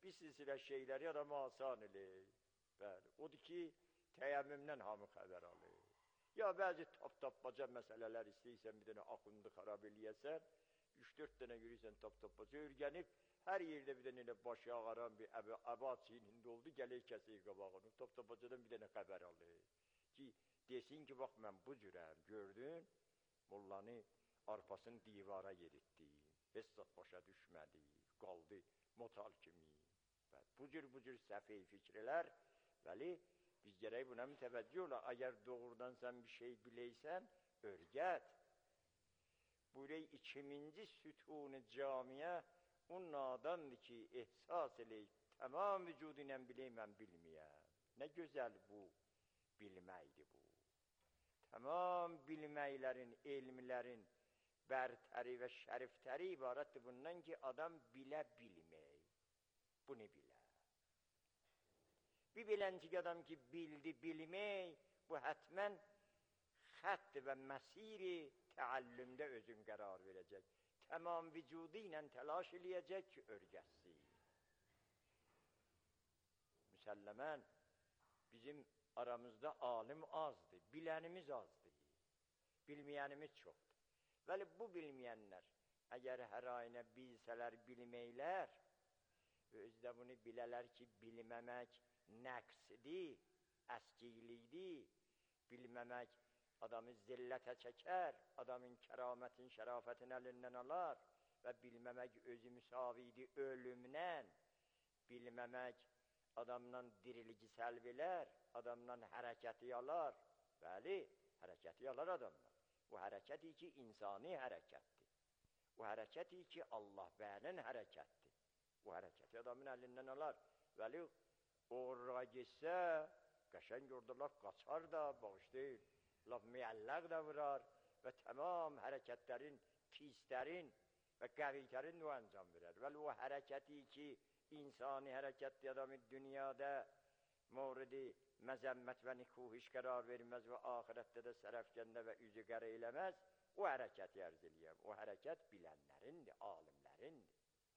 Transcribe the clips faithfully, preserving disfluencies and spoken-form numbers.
bir silsilə şeyləri adamı asan eləyir. Bəli, odur ki, təyəmmümdən hamı xəbər alır. Ya bəzi tap-tapbaca məsələlər istəyirsən, bir dənə axundu xarab eləyəsən, üç dörd dənə yürüysən tap-tapbaca, örgənib, hər yerdə bir dənə elə başı ağaran bir əba çiynində oldu, gələk kəsir qabağını, tap-tapbacadan bir dənə xəbər alır. Ki, desin ki, bax, mən bu cürəm, gördün, mollanı arpasını divara yeritdi, hesab başa düşmədi, qaldı motal kimi. Bu cür, bu cür səfey fikrlər, bəli, biz gərək buna mütəvəccüh ola. Əgər doğrudan sən bir şey biləysən, örgət. Burayı ikiminci sütun-u camiyə onun adamdır ki, ehsas eləyik, tamam vücudu ilə biləyim, mən bilməyəm. Nə gözəl bu, bilməkdir bu. Tamam bilməklərin, elmlərin bərtəri və şərifləri ibarətdir bundan ki, adam bilə bilmək. Bunu bilə. Bir biləncik adam ki, bildi bilmək, bu hətmən xətt və məsiri təəllümdə özün qərar verəcək. Tamam vücudu ilə təlaş eləyəcək ki, örgəsin. Müsəlləmən, bizim aramızda alim azdır, bilənimiz azdır, bilməyənimiz çoxdur. Vəli bu bilməyənlər, əgər hər ayına bilsələr bilməklər, özdə bunu bilələr ki, bilməmək nəqsdir, əskiylikdir, bilməmək adamı zillətə çəkər, adamın kəramətin, şərafətin əlindən alar və bilməmək özü müsavidir ölümdən, bilməmək adamdan dirilici səlb elər, adamdan hərəkəti alar, bəli, hərəkəti alar adamdan. Bu hərəkəti ki, insani hərəkətdir. Bu hərəkəti ki, Allah bənin hərəkətdir. Bu hərəkəti adamın əlindən alar. Vəli, uğurluğa geçsə, qəşəng orada laf qaçar da, bağışlayır, laf müəlləq də vurar və tamam hərəkətlərin, pislərin və qəvitlərin o əncam verər. Vəli, o hərəkəti ki, insani hərəkətdir adamın dünyada moridi məzəmmət və nikuhiş qərar verməz və ahirətdə də sərəfgəndə və üzü qərə eləməz, o hərəkəti ərz eləyəm. O hərəkət bilənlərindir, alimlərindir.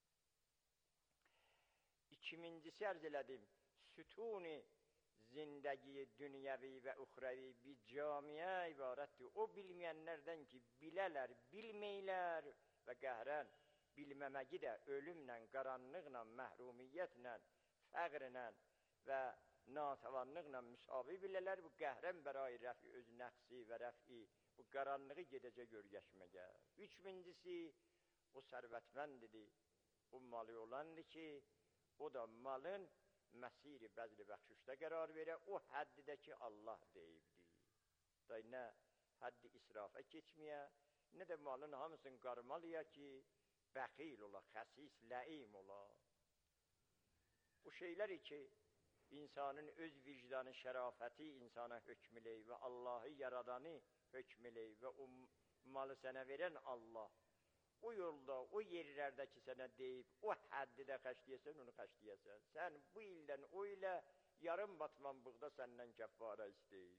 İkincisi ərz elədim, sütun-i zindəgi, dünyəvi və uxrəvi bir camiyə ibarətdir. O bilməyənlərdən ki, bilələr, bilməklər və qəhrən bilməməgi də ölümlə, qaranlıqla, məhrumiyyətlə, fəqrlə və natəvanlıqla müsavi bilələr. Bu qəhrən bərai rəfi, öz nəqsi və rəfi, bu qaranlığı gedəcək görgəşməyə. Üçüncüsü, o sərvətməndidir, o malı olandır ki, o da malın məsiri bəzli bəxşüşdə qərar verə, o həddidə ki, Allah deyibdir. Da nə həddi israfa keçməyə, nə də malın hamısını qarmalıya ki, bəxil ola, xəsis, ləim ola. Bu şeyləri ki, insanın öz vicdanı, şərafəti insana hökm eləyir və Allahı yaradanı hökm eləyir və o malı sənə verən Allah, o yolda, o yerlərdə ki, sənə deyib, o həddidə xəşləyəsən, onu xəşləyəsən. Sən bu ildən o ilə yarım batman buğda səndən kəffara istəyib.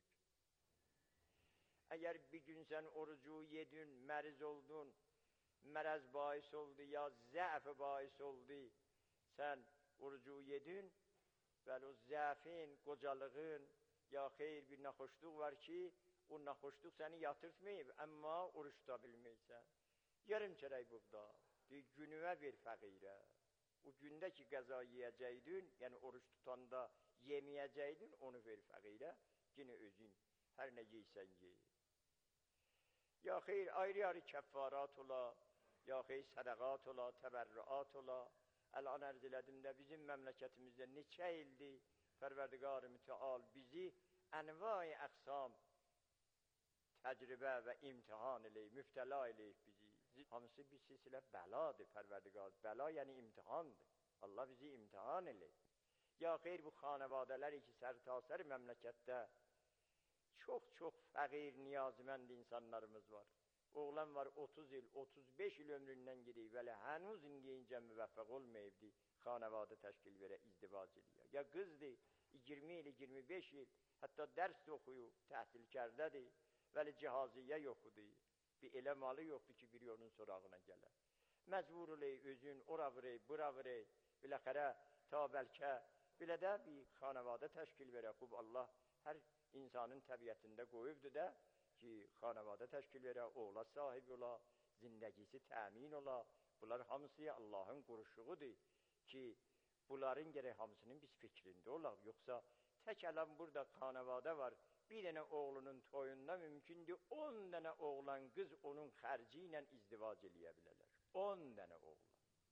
Əgər bir gün sən orucu yedin, məriz oldun, mərəz bahis oldu, ya zəf bahis oldu, sən orucu yedin, bəli o zəfin, qocalığın, ya xeyr bir naxoşluq var ki, o naxoşluq səni yatırtmayıb, əmma oruç tuta bilməysən. Yarım çərək buğda, günüvə ver fəqirə. O gündə ki, qəza yiyəcəydin, yəni oruç tutanda yeməyəcəydin, onu ver fəqirə, yenə özün hər nə yeysən ye. Ya xeyr, ayrı-ayrı kəffarat ola, ya xeyr, sədəqat ola, təbərrüat ola. Əlan ərz elədim də, bizim məmləkətimizdə neçə ildir, Pərverdigar-ı Müteal bizi ənvai əqsam təcrübə və imtihan eləyib, müftəla eləyib bizi. Hamısı bir silsilə bəladır Pərverdigar. Bəla yəni imtihandır. Allah bizi imtihan eləyib. Ya xeyr, bu xanəvadələri ki, sərtasər məmləkətdə çox-çox fəqir, niyazmənd insanlarımız var. Oğlan var otuz il, otuz beş il ömründən gedib, vələ hənuz indiyincə müvəffəq olmayıbdır, xanəvadə təşkil verə, izdivac edir. Ya qızdır, iyirmi il, iyirmi beş il, hətta dərs də oxuyub, təhsilkərdədir, vəli cihaziyyə yoxudur, bir elə malı yoxdur ki, biri onun sorağına gələr. Məcbur olay, özün ora vırey, bura vırey, biləxərə ta bəlkə belə də bir xanavadə təşkil verək. Xub Allah hər insanın təbiətində qoyubdur da ki, xanavadə təşkil verək, oğla sahib ola, zindagisi təmin ola. Bunlar hamısı Allahın quruşuğudur ki, bunların gərək hamısının biz fikrində olaq. Yoxsa tək ələm burada xanavadə var, bir dənə oğlunun toyunda mümkündür, on dənə oğlan qız onun xərci ilə izdivac eləyə bilərlər. On dənə oğlan.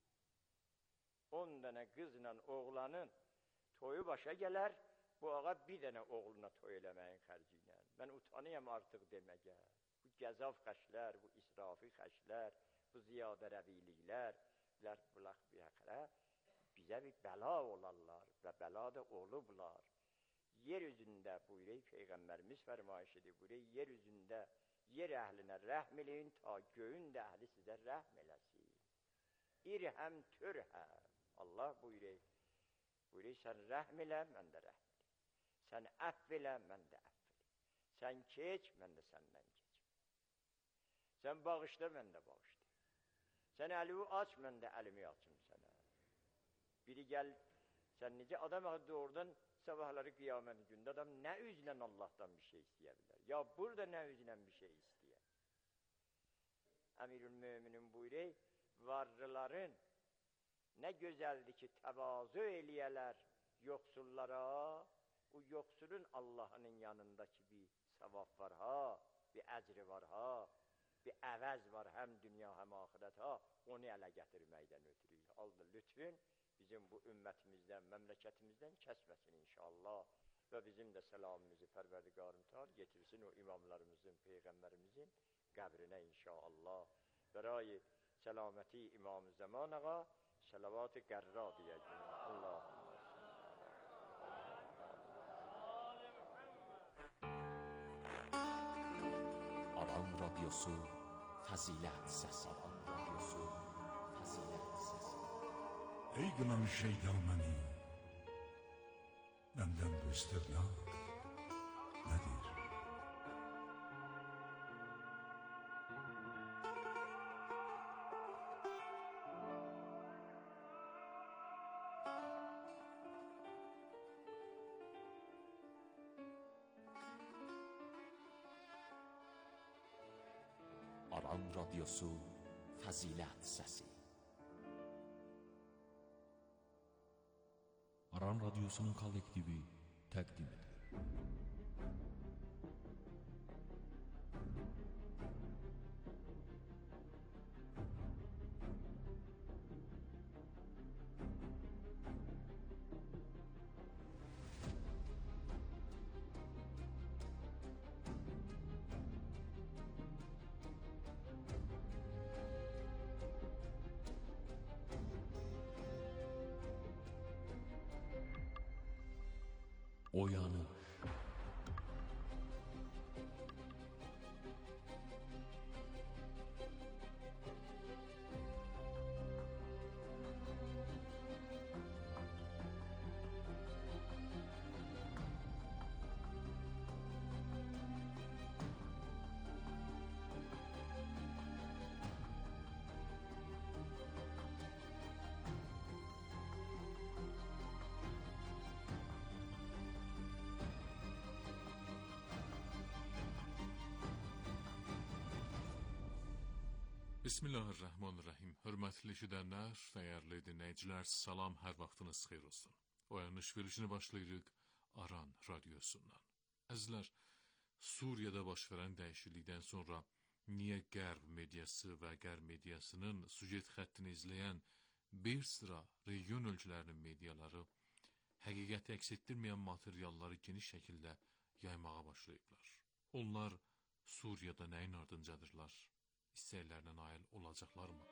On dənə qızla oğlanın toyu başa gələr, bu ağa bir dənə oğluna toy eləməyin xərci ilə. Mən utanıyam artıq deməyə. Bu gəzav xəşlər, bu israfi xəşlər, bu ziyadə rəviliklər, bunlar bizə bir bəla olarlar və bəla da olublar. Yer üzündə buyuruq, Peyğəmbərimiz fərmayış edir, buyuruq, yer üzündə yer əhlinə rəhm eləyin, ta göyün də əhli sizə rəhm eləsin. İrhəm türhəm. Allah buyuruq, buyuruq, sən rəhm elə, mən də rəhm elə. Sən əff elə, mən də əff elə. Sən keç, mən də səndən keç. Sən bağışla, mən də bağışla. Sən əlimi aç, mən də əlimi açım sənə. Biri gəl, sən necə adam adı oradan sabahları qiyamət gündə adam nə üzlə Allahdan bir şey istəyə bilər? Ya burada nə üzlə bir şey istəyə? Əmirül-Möminin buyuruq, varlıların nə gözəldir ki, təvazu eləyələr yoxsullara, o yoxsulun Allahının yanındakı bir savab var ha, bir əcri var ha, bir əvəz var həm dünya həm axirət ha, onu ələ gətirməkdən ötürük. Allah lütfün bizim bu ümmətimizdən, məmləkətimizdən kəsməsin inşallah və bizim də səlamımızı Pərverdigarım Teala getirsin o imamlarımızın, Peyğəmbərimizin qəbrinə inşallah. Bərai səlaməti İmam-ı Zaman ağa səlavat-ı qərra deyəcəm. Allahümme Aran Radyosu Fəzilət Səsi. Aran Radyosu Fəzilət Səsi. Ey qınan şeytan məni, məndən bu istirnaq nədir? Aran Radyosu Fəzilət Səsi. Aran Radyosu'nun kollektivi təqdim edir. Oyanır. Bismillahirrahmanirrahim. Hörmətli eşidənlər, dəyərli dinləyicilər, salam, hər vaxtınız xeyir olsun. Oyanış verilişini başlayırıq Aran Radyosundan. Əzizlər, Suriyada baş verən dəyişiklikdən sonra niyə Qərb mediası və Qərb mediasının sujet xəttini izləyən bir sıra region ölkələrinin mediaları həqiqəti əks etdirməyən materialları geniş şəkildə yaymağa başlayıblar. Onlar Suriyada nəyin ardıncadırlar? İstəklərinə nail olacaqlarmı?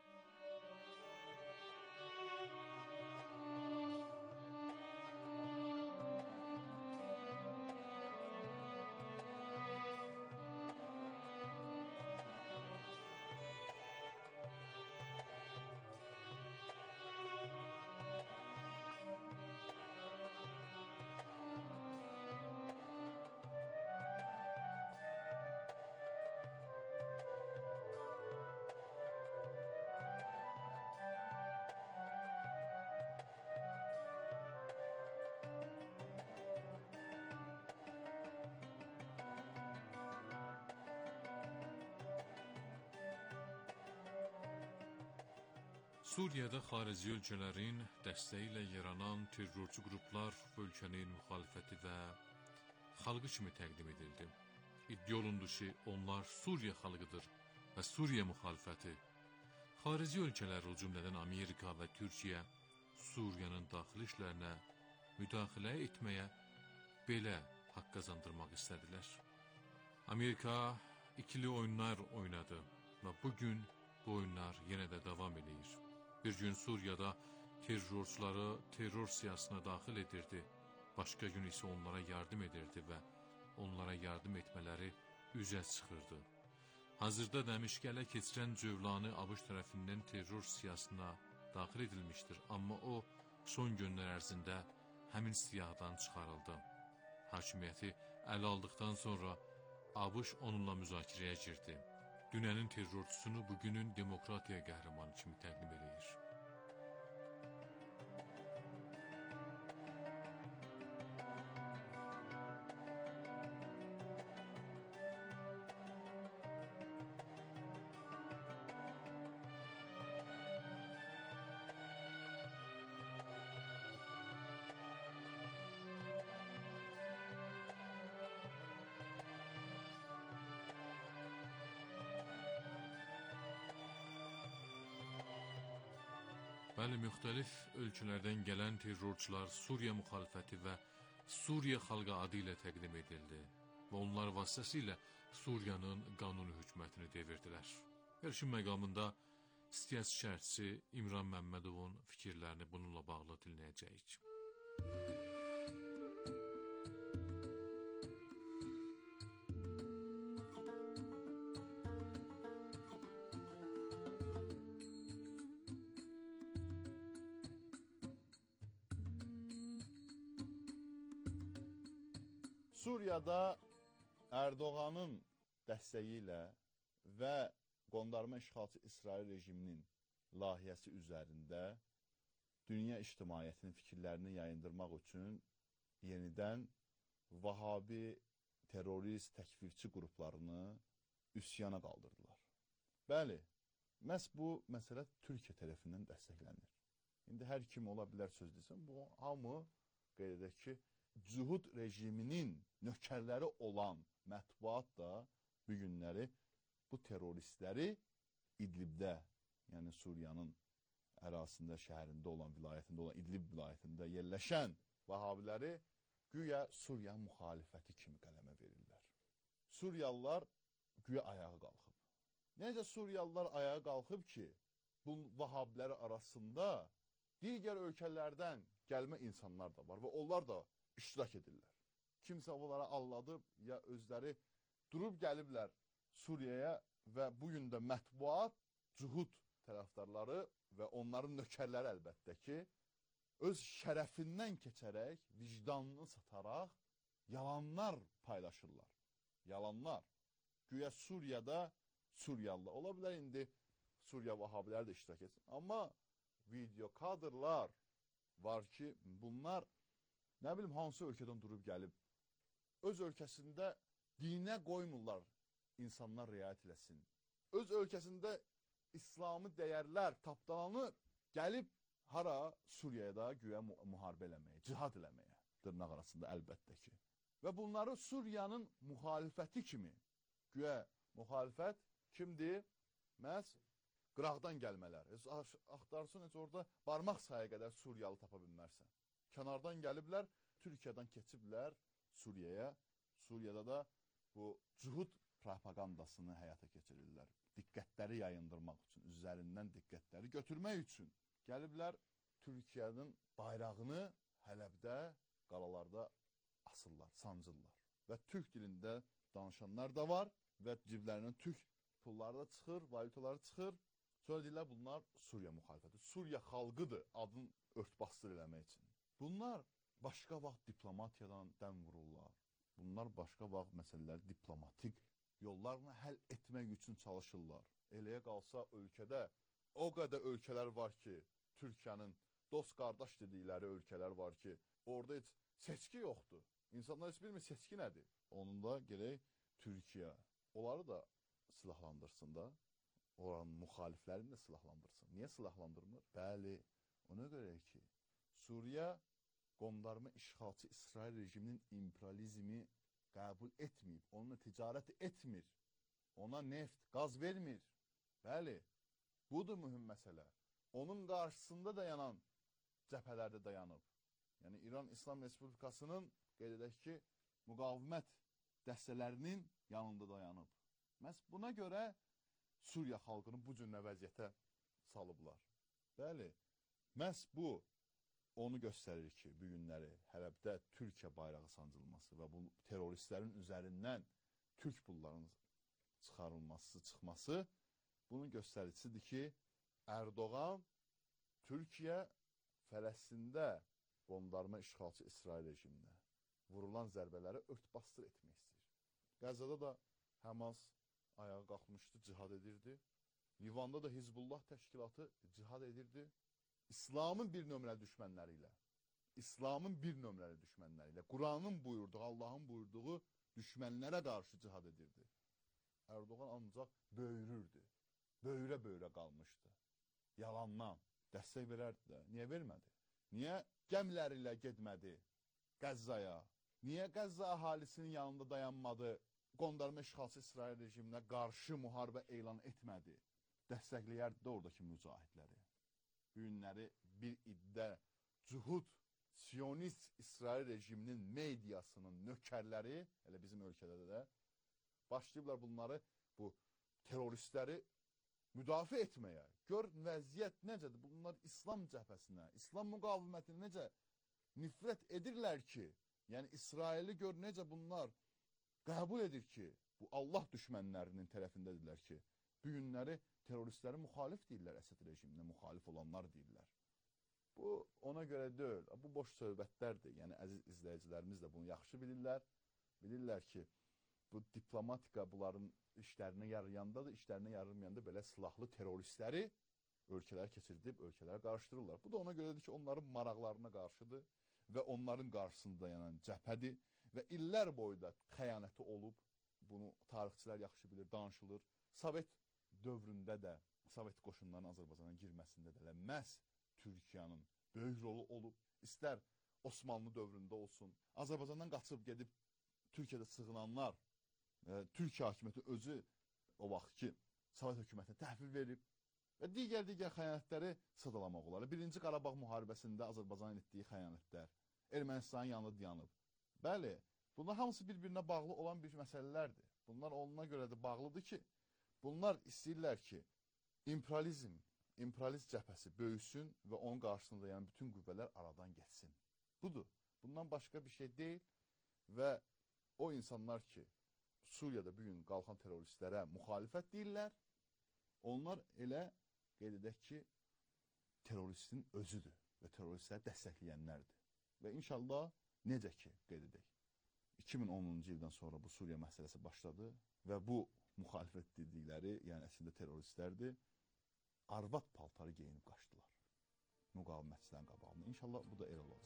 Suriyada xarici ölkələrin dəstəyi ilə yaranan terrorçu qruplar ölkənin müxalifəti və xalqı kimi təqdim edildi. İddia olundu ki, onlar Suriya xalqıdır və Suriya müxalifəti. Xarici ölkələr, o cümlədən Amerika və Türkiyə, Suriyanın daxili işlərinə müdaxilə etməyə belə haqq qazandırmaq istədilər. Amerika ikili oyunlar oynadı və bugün bu oyunlar yenə də davam edir. Bir gün Suriyada terrorçuları terror siyasına daxil edirdi, başqa gün isə onlara yardım edirdi və onlara yardım etmələri üzə çıxırdı. Hazırda dəmişqələ keçirən Cövlanı ABŞ tərəfindən terror siyasına daxil edilmişdir, amma o son günlər ərzində həmin siyahıdan çıxarıldı. Hakimiyyəti ələ aldıqdan sonra ABŞ onunla müzakirəyə girdi. Dünənin terrorçusunu bugünün demokratiya qəhrəmanı kimi təqdim edir. Bəli, müxtəlif ölkələrdən gələn terrorçular Suriya müxalifəti və Suriya xalqı adı ilə təqdim edildi və onlar vasitəsilə Suriyanın qanuni hökumətini devirdilər. Yarışın məqamında siyasi şərhçi İmran Məmmədovun fikirlərini bununla bağlı dinləyəcəyik. Suriyada Erdoğanın dəstəyi ilə və qondarma işğalçı İsrail rejiminin layihəsi üzərində dünya ictimaiyyətinin fikirlərini yayındırmaq üçün yenidən Vahabi, terrorist, təkfirçi qruplarını üsyana qaldırdılar. Bəli, məhz bu məsələ Türkiyə tərəfindən dəstəklənir. İndi hər kim ola bilər söz desin, bu hamı qeyd edək ki, Cühud rejiminin nökərləri olan mətbuat da bu günləri bu terroristləri İdlibdə, yəni Suriyanın ərazisində, şəhərində olan, vilayətində olan İdlib vilayətində yerləşən Vahabiləri güya Suriya müxalifəti kimi qələmə verirlər. Suriyalılar güya ayağa qalxıb. Necə Suriyalılar ayağa qalxıb ki, bu Vahabiləri arasında digər ölkələrdən gəlmə insanlar da var və onlar da iştirak edirlər. Kimsə onlara alladıb, ya özləri durub gəliblər Suriyaya və bugün də mətbuat, Cühud tərəfdarları və onların nökərləri əlbəttə ki, öz şərəfindən keçərək, vicdanını sataraq, yalanlar paylaşırlar. Yalanlar. Güya Suriyada Suriyalılar. Ola bilər indi Suriya Vahabiləri də iştirak etsin. Amma video kadrlar var ki, bunlar nə bilim, hansı ölkədən durub gəlib, öz ölkəsində dinə qoymurlar insanlar riayət eləsin. Öz ölkəsində İslami dəyərlər tapdalanır, gəlib hara Suriyada güya müharibə eləməyə, cihad eləməyə, dırnaq arasında əlbəttə ki. Və bunları Suriyanın müxalifəti kimi, güya müxalifət kimdir? Məhz qıraqdan gəlmələr. Axtarsın, heç orada barmaq sayı qədər Suriyalı tapa bilmərsən. Kənardan gəliblər, Türkiyədən keçiblər Suriyaya. Suriyada da bu Cühud propagandasını həyata keçirirlər. Diqqətləri yayındırmaq üçün, üzərindən diqqətləri götürmək üçün. Gəliblər Türkiyənin bayrağını Hələbdə, qalalarda asırlar, sancırlar. Və türk dilində danışanlar da var və ciblərindən türk pulları da çıxır, valyutaları çıxır. Sonra deyirlər, bunlar Suriya müxalifəti. Suriya xalqıdır, adını örtbasdır eləmək üçün. Bunlar başqa vaxt diplomatiyadan dən vururlar. Bunlar başqa vaxt məsələləri diplomatik yollarla həll etmək üçün çalışırlar. Eləyə qalsa ölkədə o qədər ölkələr var ki, Türkiyənin dost qardaş dedikləri ölkələr var ki, orada heç seçki yoxdur. İnsanlar heç bilmir seçki nədir. Onun da gerək Türkiyə onları da silahlandırsın da. oranın müxaliflərini də silahlandırsın. Niyə silahlandırmır? Bəli, ona görə ki, Suriya qondarma işğalçı İsrail rejiminin imperializmi qəbul etməyib, onunla ticarət etmir, ona neft, qaz vermir. Bəli, budur mühüm məsələ. Onun qarşısında dayanan cəbhələrdə dayanıb. Yəni, İran İslam Respublikasının, qeyd edək ki, müqavimət dəstələrinin yanında dayanıb. Məhz buna görə Suriya xalqını bu cür vəziyyətə salıblar. Bəli, məhz bu onu göstərir ki, bu günləri Hələbdə Türkiyə bayrağı sancılması və bu teröristlərin üzərindən Türk pullarının çıxarılması, çıxması bunun göstəricisidir ki, Erdoğan Türkiyə Fələstində qondarma işğalçı İsrail rejiminə vurulan zərbələri ört-bastır etmək istəyir. Qəzzada da Həmas ayağa qalxmışdı, cihad edirdi. Livanda da Hizbullah təşkilatı cihad edirdi. İslamın bir nömrəli düşmənləri ilə, İslamın bir nömrəli düşmənləri ilə, Quranın buyurduğu, Allahın buyurduğu düşmənlərə qarşı cihad edirdi. Erdoğan ancaq böyürürdü, böyürə-böyürə qalmışdı. Yalandan dəstək verərdi də. Niyə vermədi? Niyə gəmləri ilə getmədi Qəzzaya? Niyə Qəzza əhalisinin yanında dayanmadı? Qondarma işğalçı İsrail rejiminə qarşı müharibə elan etmədi. Dəstəkləyərdi də oradakı mücahidləri. Bu günləri bir iddə, cuhud, Siyonist İsrail rejiminin mediasının nökərləri, elə bizim ölkədə də, başlayıblar bunları, bu teröristləri müdafiə etməyə. Gör vəziyyət necədir? Bunlar İslam cəbhəsinə, İslam müqavimətinə necə nifrət edirlər ki, yəni İsraili gör necə bunlar qəbul edir ki, bu Allah düşmənlərinin tərəfindədirlər ki, bu günləri teröristləri müxalif deyirlər, Əsəd rejiminə müxalif olanlar deyirlər. Bu, ona görə deyil, bu boş söhbətlərdir. Yəni, əziz izləyicilərimiz də bunu yaxşı bilirlər. Bilirlər ki, bu diplomatika bunların işlərinə yarayanda da, işlərinə yaraymayanda belə silahlı teröristləri ölkələr keçirdib, ölkələrə qarışdırırlar. Bu da ona görədir ki, onların maraqlarına qarşıdır və onların qarşısında dayanan cəbhədir və illər boyu da xəyanəti olub, bunu tarixçilər yaxşı bilir, danışılır. Sovet dövründə də, Sovet qoşunlarının Azərbaycana girməsində də məhz Türkiyənin böyük rolu olub. İstər Osmanlı dövründə olsun, Azərbaycandan qaçıb gedib Türkiyədə sığınanlar, e, Türkiyə hakimiyyəti özü o vaxt ki, Sovet hökumətinə təhvil verib və digər-digər xəyanətləri sıralamaq olar. Birinci Qarabağ müharibəsində Azərbaycanın etdiyi xəyanətlər, Ermənistanın yanında dayanıb. Bəli, bunlar hamısı bir-birinə bağlı olan bir məsələlərdir. Bunlar onuna görə də bağlıdır ki, bunlar istəyirlər ki, imperializm, imperialist cəbhəsi böyüsün və onun qarşısında dayanan bütün qüvvələr aradan getsin. Budur. Bundan başqa bir şey deyil və o insanlar ki, Suriyada bugün qalxan teröristlərə müxalifət deyirlər, onlar elə qeyd edək ki, teröristin özüdür və teröristləri dəstəkləyənlərdir. Və inşallah necə ki, qeyd edək, iki min onuncu ildən sonra bu Suriya məsələsi başladı və bu müxalifət dedikləri, yəni əslində teröristlərdir, arvad paltarı geyinib qaçdılar müqavimətçilərin qabağında. İnşallah bu da elə olacaq.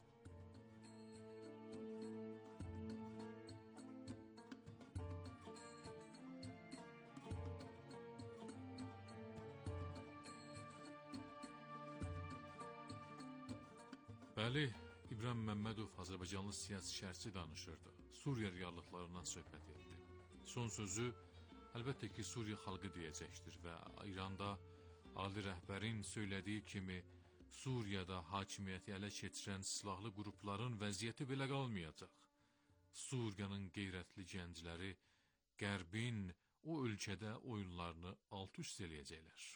Bəli, İbrahim Məmmədov Azərbaycanlı siyasi şərhçi danışırdı. Suriya reallıqlarından söhbət etdi. Son sözü əlbəttə ki, Suriya xalqı deyəcəkdir və İranda ali rəhbərin söylədiyi kimi Suriyada hakimiyyəti ələ keçirən silahlı qrupların vəziyyəti belə qalmayacaq. Suriyanın qeyrətli gəncləri Qərbin o ölkədə oyunlarını alt-üst eləyəcəklər.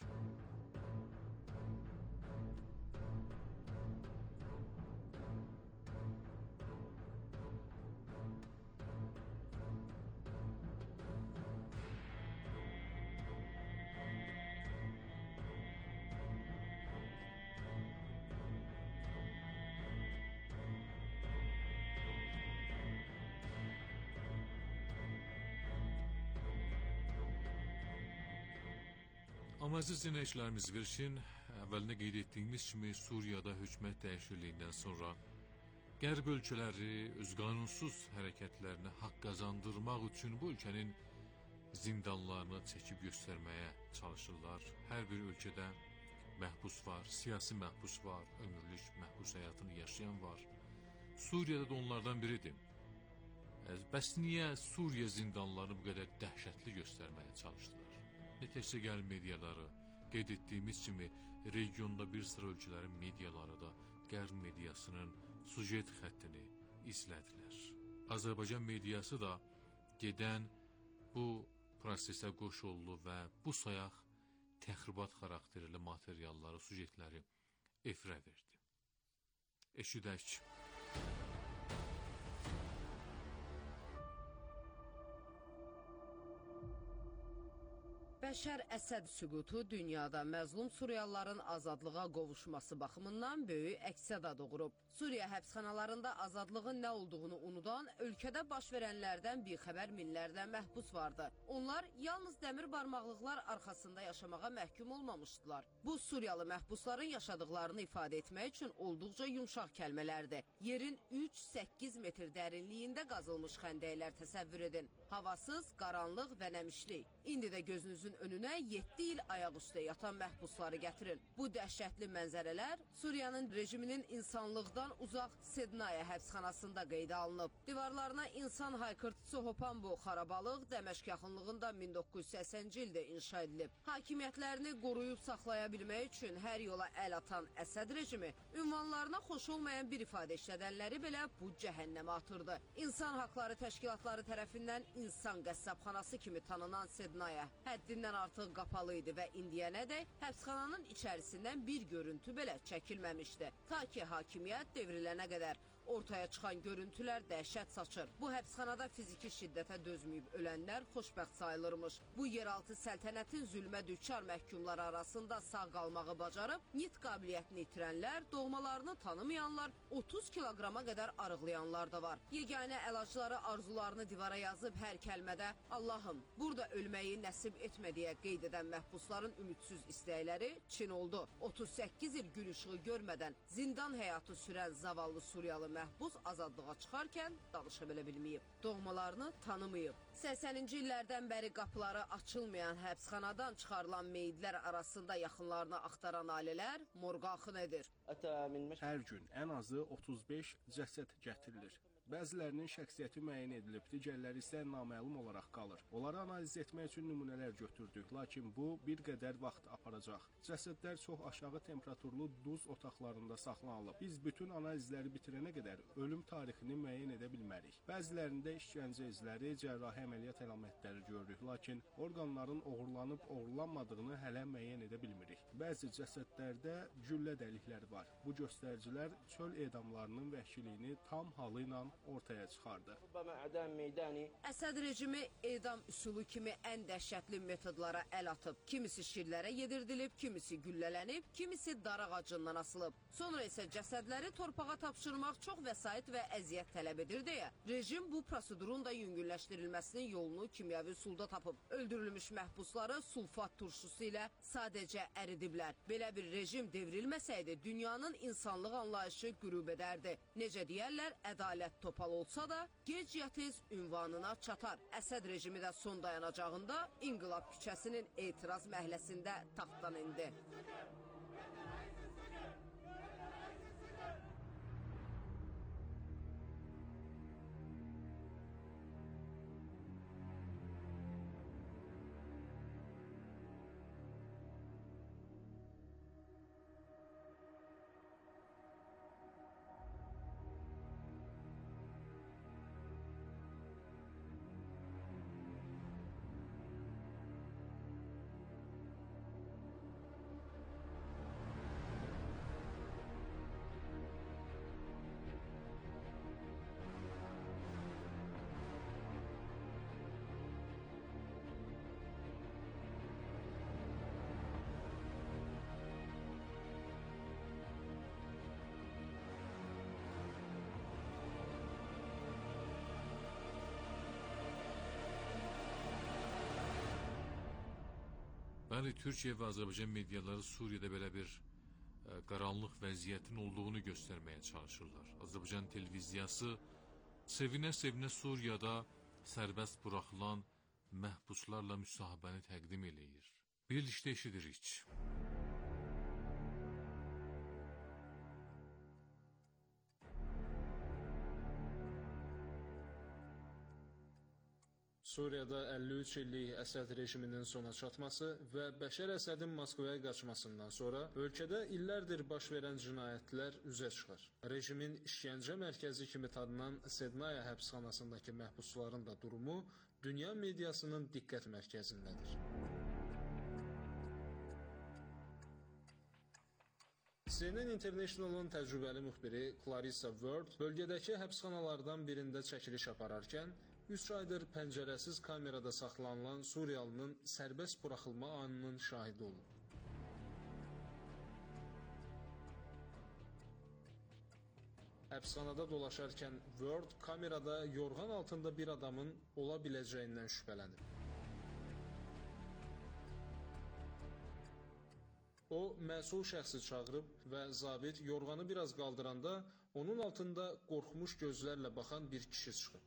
Amma əziz dinləyicilərimiz, verilişin əvvəlində qeyd etdiyimiz kimi Suriyada hökumət dəyişikliyindən sonra Qərb ölkələri öz qanunsuz hərəkətlərini haqq qazandırmaq üçün bu ölkənin zindanlarını çəkib göstərməyə çalışırlar. Hər bir ölkədə məhbus var, siyasi məhbus var, ömürlük məhbus həyatını yaşayan var. Suriyada da onlardan biridir. Bəs niyə Suriya zindanlarını bu qədər dəhşətli göstərməyə çalışdılar? Nətəsə gəl mediaları, qeyd etdiyimiz kimi, regionda bir sıra ölkələrin mediaları da Qərb mediasının sujet xəttini izlədilər. Azərbaycan mediası da gedən bu prosesə qoşuldu və bu sayaq təxribat xarakterli materialları, sujetləri efirə verdi. Eşidək. Bəşər Əsəd süqutu dünyada məzlum Suriyalıların azadlığa qovuşması baxımından böyük əks-səda doğurub. Suriya həbsxanalarında azadlığın nə olduğunu unudan, ölkədə baş verənlərdən bixəbər minlərlə məhbus vardı. Onlar yalnız dəmir barmaqlıqlar arxasında yaşamağa məhkum olmamışdılar. Bu Suriyalı məhbusların yaşadıqlarını ifadə etmək üçün olduqca yumşaq kəlmələrdir. Yerin üç səkkiz metr dərinliyində qazılmış xəndəklər təsəvvür edin. Havasız, qaranlıq və nəmişlik. İndi də gözünüzün önünə yeddi il ayaq üstə yatan məhbusları gətirin. Bu dəhşətli mənzərələr Suriyanın rejiminin insanlıqdan uzaq Sednaya həbsxanasında qeydə alınıb. Divarlarına insan haykırtısı hopan bu xarabalıq Dəməşq yaxınlığında min doqquz yüz səksənci ildə inşa edilib. Hakimiyyətlərini qoruyub saxlaya bilmək üçün hər yola əl atan Əsəd rejimi ünvanlarına xoş olmayan bir ifadə işlədənləri belə bu cəhənnəmə atırdı. İnsan haqları təşkilatları tərəfindən insan qəssabxanası kimi tanınan Sednaya həddindən artıq qapalı idi və indiyənədək həbsxananın içərisindən bir görüntü belə çəkilməmişdi. Ta ki, hakimiyyət devrilənə qədər ortaya çıxan görüntülər dəhşət saçır. Bu həbsxanada fiziki şiddətə dözməyib ölənlər xoşbəxt sayılırmış. Bu yeraltı səltənətin zülmə düçar məhkumlar arasında sağ qalmağı bacarıb, nitq qabiliyyətini itirənlər, doğmalarını tanımayanlar, otuz kiloqrama qədər arıqlayanlar da var. Yeganə əlacları arzularını divara yazıb hər kəlmədə Allahım, burada ölməyi nəsib etmə deyə qeyd edən məhbusların ümidsiz istəkləri Çin oldu. otuz səkkiz il gün işığı görmədən zindan həyatı sürən zavallı Suriyalı məhbus azadlığa çıxarkən danışa belə bilməyib. Doğmalarını tanımayıb. səksəninci illərdən bəri qapıları açılmayan həbsxanadan çıxarılan meyidlər arasında yaxınlarını axtaran ailələr morqa axın edir. Hər gün ən azı otuz beş cəsəd gətirilir. Bəzilərinin şəxsiyyəti müəyyən edilib, digərləri isə naməlum olaraq qalır. Onları analiz etmək üçün nümunələr götürdük, lakin bu bir qədər vaxt aparacaq. Cəsədlər çox aşağı temperaturlu duz otaqlarında saxlanılıb. Biz bütün analizləri bitirənə qədər ölüm tarixini müəyyən edə bilmərik. Bəzilərində işgəncə izləri, cərrahi əməliyyat əlamətləri görürük, lakin orqanların oğurlanıb oğurlanmadığını hələ müəyyən edə bilmirik. Bəzi cəsədlərdə güllə dəlikləri var. Bu göstəricilər çöl edamlarının vəhşiliyini tam halı ilə ortaya çıxardı. Əsəd rejimi edam üsulu kimi ən dəhşətli metodlara əl atıb. Kimisi şirlərə yedirdilib, kimisi güllələnib, kimisi dar ağacından asılıb. Sonra isə cəsədləri torpağa tapşırmaq çox vəsait və əziyyət tələb edir deyə rejim bu prosedurun da yüngülləşdirilməsinin yolunu kimyəvi üsulda tapıb. Öldürülmüş məhbusları sulfat turşusu ilə sadəcə əridiblər. Belə bir rejim devrilməsəydi dünyanın insanlıq anlayışı qürub edərdi. Necə deyərlər, ədalət topal olsa da gec ya tez ünvanına çatar. Əsəd rejimi də son dayanacağında İnqilab küçəsinin etiraz məhləsində taxtdan indi. Bəli, Türkiyə və Azərbaycan mediaları Suriyada belə bir ə, qaranlıq vəziyyətin olduğunu göstərməyə çalışırlar. Azərbaycan televiziyası sevinə-sevinə Suriyada sərbəst buraxılan məhbuslarla müsahibəni təqdim eləyir. Birlikdə eşidirik. Suriyada əlli üç illik Əsəd rejiminin sona çatması və Bəşər Əsədin Moskvaya qaçmasından sonra ölkədə illərdir baş verən cinayətlər üzə çıxır. Rejimin işgəncə mərkəzi kimi tanınan Sednaya həbsxanasındakı məhbusların da durumu dünya mediasının diqqət mərkəzindədir. C N N International'ın təcrübəli müxbiri Clarissa Ward bölgədəki həbsxanalardan birində çəkiliş apararkən üç aydır pəncərəsiz kamerada saxlanılan Suriyalının sərbəst buraxılma anının şahidi olub. Həbsxanada dolaşarkən Word kamerada yorğan altında bir adamın ola biləcəyindən şübhələnib. O, məsul şəxsi çağırıb və zabit yorğanı biraz qaldıranda onun altında qorxmuş gözlərlə baxan bir kişi çıxıb.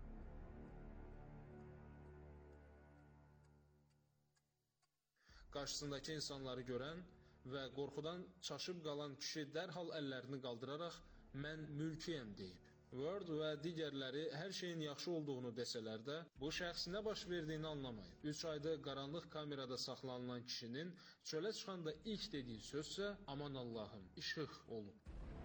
Qarşısındakı insanları görən və qorxudan çaşıb qalan kişi dərhal əllərini qaldıraraq mən mülkiyəm deyib. Word və digərləri hər şeyin yaxşı olduğunu desələr də, bu şəxs nə baş verdiyini anlamayıb. üç ayda qaranlıq kamerada saxlanılan kişinin çölə çıxanda ilk dediyi sözsə, aman Allahım, işıq olub.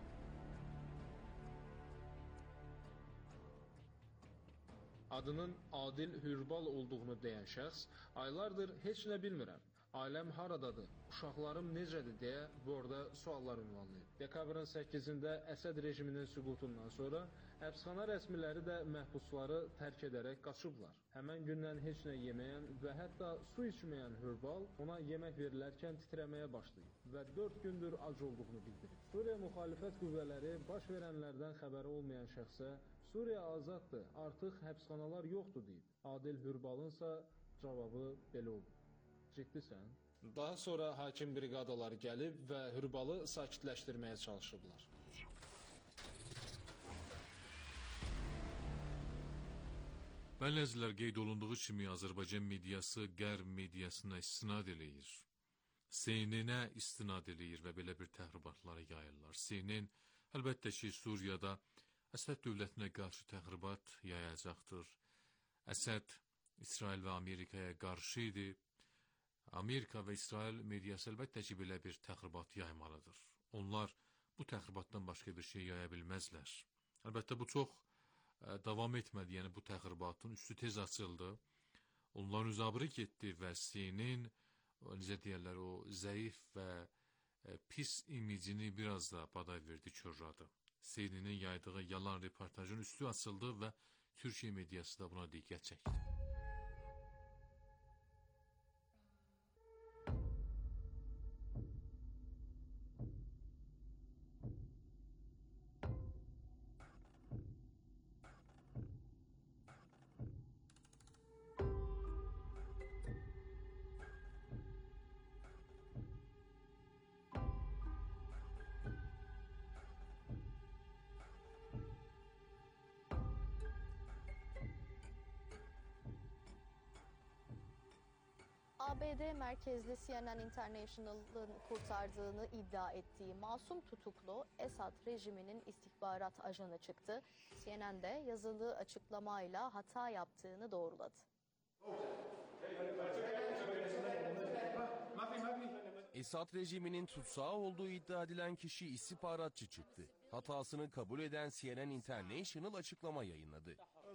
Adının Adil Hürbal olduğunu deyən şəxs, aylardır heç nə bilmirəm. Ailəm haradadır, uşaqlarım necədir deyə Word'a suallar ünvanlayıb. Dekabrın səkkizində Əsəd rejiminin süqutundan sonra həbsxana rəsmiləri də məhbusları tərk edərək qaçıblar. Həmən gündən heç nə yeməyən və hətta su içməyən Hürbal ona yemək verilərkən titrəməyə başlayıb və dörd gündür ac olduğunu bildirib. Suriya müxalifət qüvvələri baş verənlərdən xəbəri olmayan şəxsə Suriya azaddır, artıq həbsxanalar yoxdur deyib. Adil Hürbalınsa cavabı belə olub. Ciddisən? Daha sonra hakim briqadaları gəlib və Hürbalı sakitləşdirməyə çalışıblar. Bələzlər qeyd olunduğu kimi Azərbaycan mediası qərb mediasına istinad eləyir. C N N-ə istinad eləyir və belə bir təxribatları yayırlar. C N N əlbəttə ki, Suriyada Əsəd dövlətinə qarşı təxribat yayacaqdır. Əsəd İsrail və Amerikaya qarşı idi. Amerika və İsrail mediası əlbəttə ki, belə bir təxribat yaymalıdır. Onlar bu təxribatdan başqa bir şey yaya bilməzlər. Əlbəttə, bu çox ə, davam etmədi, yəni bu təxribatın üstü tez açıldı. Onların üzabırı getdi və C N N, necə deyərlər, o zəif və ə, pis imicini biraz da baday verdi, körradı. C N N-in yaydığı yalan reportajın üstü açıldı və Türkiyə mediası da buna diqqət çəkdi. A B D merkezli C N N International'ın kurtardığını iddia ettiği masum tutuklu Esad rejiminin istihbarat ajanı çıktı. C N N'de yazılı açıklamayla hata yaptığını doğruladı. Esad rejiminin tutsağı olduğu iddia edilen kişi istihbaratçı çıktı. Hatasını kabul eden C N N International açıklama yayınladı.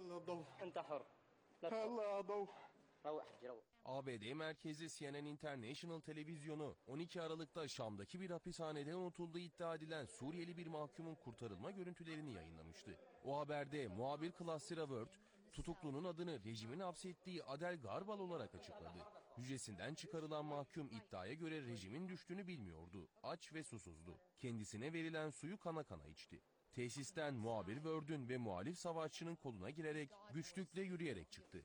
A B D merkezli C N N International televizyonu on iki Aralık'ta Şam'daki bir hapishanede unutulduğu iddia edilen Suriyeli bir mahkumun kurtarılma görüntülerini yayınlamıştı. O haberde muhabir Klasira Word, tutuklunun adını rejimin hapsettiği Adel Garbal olarak açıkladı. Hücresinden çıkarılan mahkum iddiaya göre rejimin düştüğünü bilmiyordu. Aç ve susuzdu. Kendisine verilen suyu kana kana içti. Tesisten muhabir Word'ün ve muhalif savaşçının koluna girerek güçlükle yürüyerek çıktı.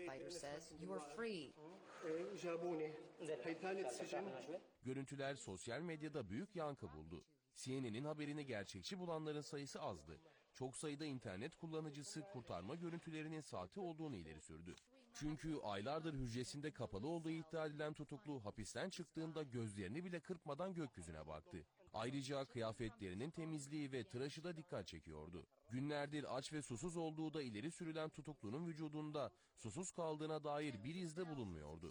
Görüntüler sosyal medyada büyük yankı buldu. C N N'in haberini gerçekçi bulanların sayısı azdı. Çok sayıda internet kullanıcısı kurtarma görüntülerinin sahte olduğunu ileri sürdü. Çünkü aylardır hücresinde kapalı olduğu iddia edilen tutuklu hapisten çıktığında gözlerini bile kırpmadan gökyüzüne baktı. Ayrıca kıyafetlerinin temizliği ve tıraşı da dikkat çekiyordu. Günlerdir aç ve susuz olduğu da ileri sürülen tutuklunun vücudunda susuz kaldığına dair bir iz de bulunmuyordu.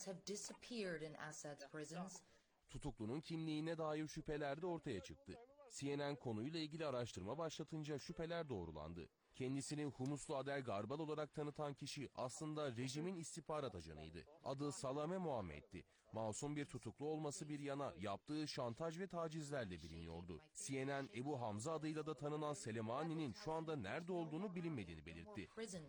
Tutuklunun kimliğine dair şüpheler de ortaya çıktı. C N N konuyla ilgili araştırma başlatınca şüpheler doğrulandı. Kendisini Humuslu Adel Garbal olarak tanıtan kişi aslında rejimin istihbarat ajanıydı. Adı Salame Muhammed'di. Masum bir tutuklu olması bir yana yaptığı şantaj ve tacizlerle biliniyordu. C N N Ebu Hamza adıyla da tanınan Selemani'nin şu anda nerede olduğunu bilinmediğini belirtti.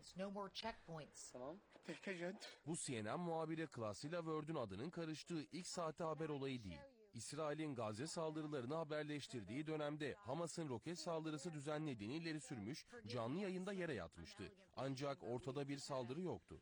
Bu C N N muhabiri Klasila Word'un adının karıştığı ilk sahte haber olayı değil. İsrail'in Gazze saldırılarını haberleştirdiği dönemde Hamas'ın roket saldırısı düzenlediğini ileri sürmüş, canlı yayında yere yatmıştı. Ancak ortada bir saldırı yoktu.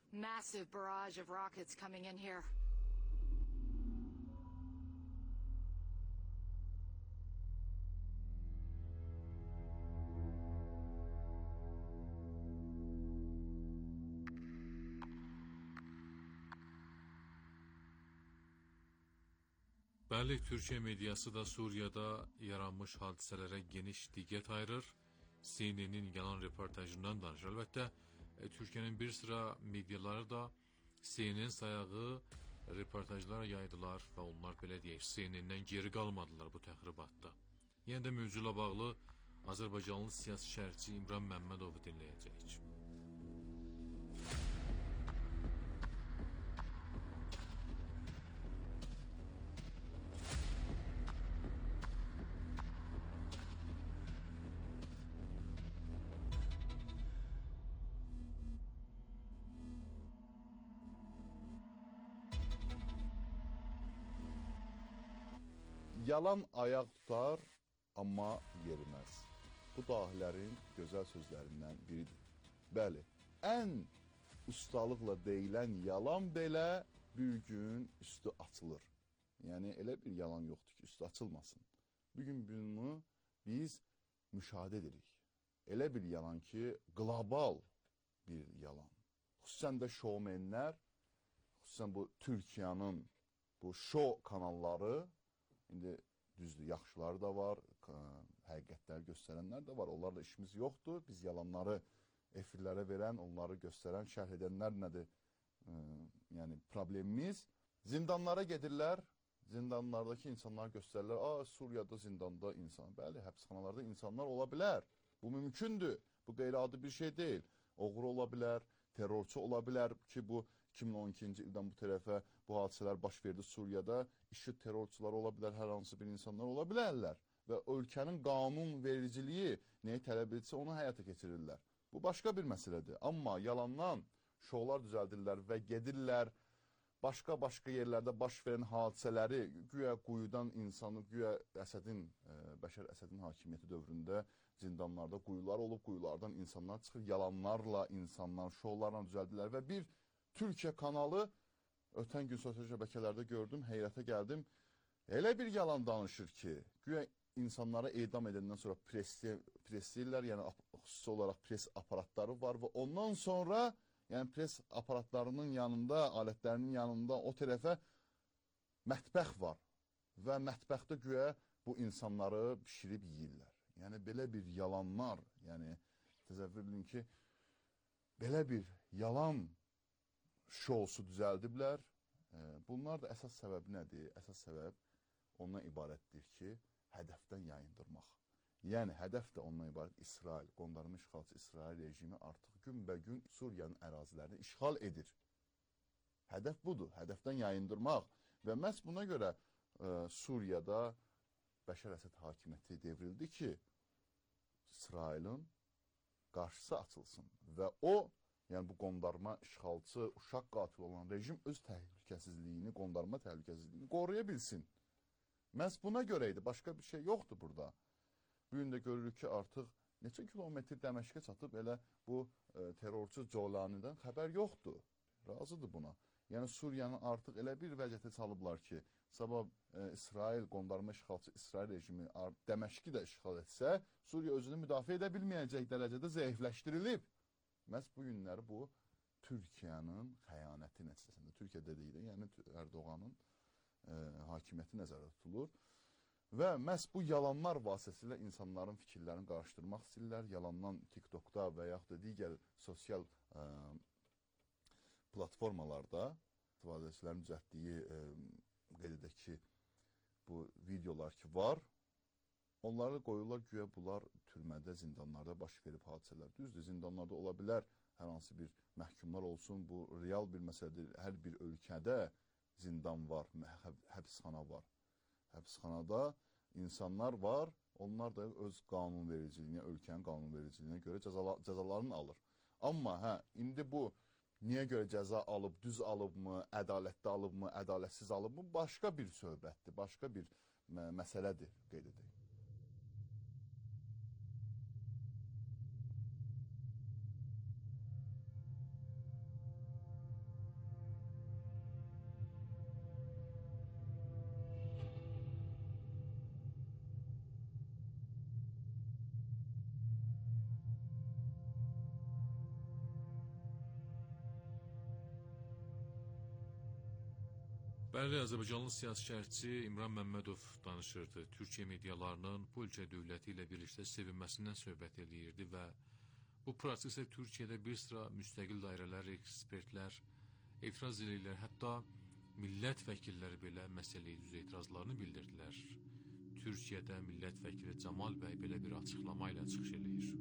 Bəli, Türkiyə mediası da Suriyada yaranmış hadisələrə geniş diqqət ayırır. C N N'in yalan reportajından danışır. Əlbəttə, e, Türkiyənin bir sıra mediaları da C N N sayağı reportajlar yaydılar və onlar belə deyək, C N N'dən geri qalmadılar bu təxribatda. Yenə də mövzuyla bağlı Azərbaycanlı siyasi şərhçi İmran Məmmədovu dinləyəcəyik. Yalan ayaq tutar, amma yeriməz. Bu dahilərin gözəl sözlərindən biridir. Bəli, ən ustalıqla deyilən yalan belə bir gün üstü açılır. Yəni, elə bir yalan yoxdur ki, üstü açılmasın. Bugün bunu biz müşahidə edirik. Elə bir yalan ki, qlobal bir yalan. Xüsusən də şovmenlər, xüsusən bu Türkiyənin bu şov kanalları, İndi düzdür, yaxşıları da var, həqiqətləri göstərənlər də var. Onlarla işimiz yoxdur. Biz yalanları efirlərə verən, onları göstərən, şərh edənlər nədir? E, yəni problemimiz. Zindanlara gedirlər, zindanlardakı insanlar göstərirlər. Aa, Suriyada zindanda insan. Bəli, həbsxanalarda insanlar ola bilər. Bu mümkündür. Bu qeyri-adi bir şey deyil. Oğru ola bilər, terrorçu ola bilər ki, bu iki min on ikinci ildən bu tərəfə bu hadisələr baş verdi Suriyada. İşi terrorçular ola bilər, hər hansı bir insanlar ola bilərlər. Və ölkənin qanun vericiliyi nəyi tələb edirsə onu həyata keçirirlər. Bu başqa bir məsələdir. Amma yalandan şovlar düzəldirlər və gedirlər başqa-başqa yerlərdə baş verən hadisələri, güya quyudan insanı, güya Əsədin, e, Bəşər Əsədin hakimiyyəti dövründə zindanlarda quyular olub, quyulardan insanlar çıxır, yalanlarla insanlar şovlarla düzəldirlər və bir Türkiyə kanalı, ötən gün sosial şəbəkələrdə gördüm, heyrətə gəldim, elə bir yalan danışır ki, güya insanlara edam edəndən sonra presləyirlər, yəni xüsusi olaraq pres aparatları var və ondan sonra, yəni pres aparatlarının yanında, alətlərinin yanında o tərəfə mətbəx var və mətbəxdə güya bu insanları pişirib yeyirlər. Yəni belə bir yalanlar, yəni təsəvvür edin ki, belə bir yalan şousu düzəldiblər. Bunlar da əsas səbəbi nədir? Əsas səbəb ondan ibarətdir ki, hədəfdən yayındırmaq. Yəni, hədəf də ondan ibarət İsrail, qondarma işğalçı İsrail rejimi artıq günbəgün Suriyanın ərazilərini işğal edir. Hədəf budur, hədəfdən yayındırmaq. Və məhz buna görə e, Suriyada Bəşər Əsəd hakimiyyəti devrildi ki, İsrailin qarşısı açılsın. Və o, yəni bu qondarma işğalçı, uşaq qatil olan rejim öz təhlükəsizliyini, qondarma təhlükəsizliyini qoruya bilsin. Məhz buna görə idi, başqa bir şey yoxdur burada. Bugün də görürük ki, artıq neçə kilometr Dəməşqə çatıb elə bu e, terrorçu Colani'dən xəbər yoxdur. Razıdır buna. Yəni Suriyanın artıq elə bir vəziyyətə çalıblar ki, sabah e, İsrail, qondarma işğalçı İsrail rejimi Dəməşqi də işğal etsə, Suriya özünü müdafiə edə bilməyəcək dərəcədə zəifləşdirilib. Məhz bu günləri bu Türkiyənin xəyanəti nəticəsində, Türkiyə dedikdə, yəni Ərdoğanın e, hakimiyyəti nəzərdə tutulur və məhz bu yalanlar vasitəsilə insanların fikirlərini qarışdırmaq istəyirlər, yalandan TikTokda və yaxud da digər sosial e, platformalarda istifadəçilərin düzəltdiyi e, qeyd edək ki, bu videolar ki var, onları qoyurlar güya bunlar türmədə, zindanlarda baş verib hadisələr. Düzdür, zindanlarda ola bilər, hər hansı bir məhkumlar olsun, bu real bir məsələdir. Hər bir ölkədə zindan var, həbsxana var. Həbsxanada insanlar var, onlar da öz qanunvericiliyinə, ölkənin qanunvericiliyinə görə cəzala, cəzalarını alır. Amma hə, indi bu niyə görə cəza alıb, düz alıbmı, ədalətli alıbmı, ədalətsiz alıbmı, başqa bir söhbətdir, başqa bir mə məsələdir, qeyd edək. Bəli, Azərbaycanlı siyasətçi İmran Məmmədov danışırdı. Türkiyə medialarının bu ölkə dövləti ilə birlikdə sevinməsindən söhbət eləyirdi və bu prosesə Türkiyədə bir sıra müstəqil dairələr, ekspertlər etiraz edirlər. Hətta millət vəkilləri belə məsələyə üzrə etirazlarını bildirdilər. Türkiyədə millət vəkili Camal bəy belə bir açıqlama ilə çıxış eləyir.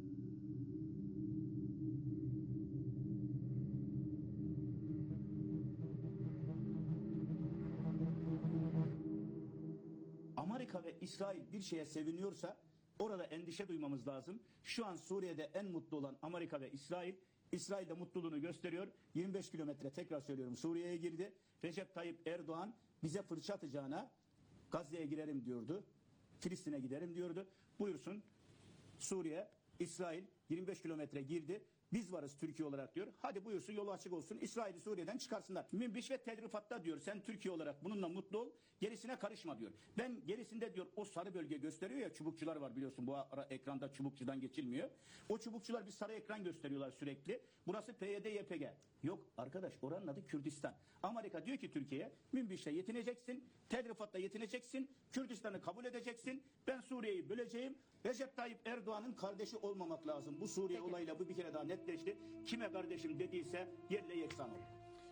Amerika ve İsrail bir şeye seviniyorsa orada endişe duymamız lazım. Şu an Suriye'de en mutlu olan Amerika ve İsrail. İsrail de mutluluğunu gösteriyor. yirmi beş kilometre tekrar söylüyorum Suriye'ye girdi. Recep Tayyip Erdoğan bize fırça atacağına Gazze'ye girerim diyordu. Filistin'e giderim diyordu. Buyursun Suriye, İsrail yirmi beş kilometre girdi. Biz varız Türkiye olarak diyor. Hadi buyursun yolu açık olsun. İsrail'i Suriye'den çıkarsınlar. Münbiş ve tedrifatta diyor. Sen Türkiye olarak bununla mutlu ol. Gerisine karışma diyor. Ben gerisinde diyor o sarı bölge gösteriyor ya, çubukçular var biliyorsun. Bu ara ekranda çubukçudan geçilmiyor. O çubukçular bir sarı ekran gösteriyorlar sürekli. Burası P Y D Y P G. Yok arkadaş, oranın adı Kürdistan. Amerika diyor ki Türkiye'ye Münbiş'le yetineceksin. Tedrifatla yetineceksin. Kürdistan'ı kabul edeceksin. Ben Suriye'yi böleceğim. Recep Tayyip Erdoğan'ın kardeşi olmamak lazım. Bu Suriye Peki. olayla bu bir kere daha netleşti. Kime kardeşim dediyse yerle yeksan olur.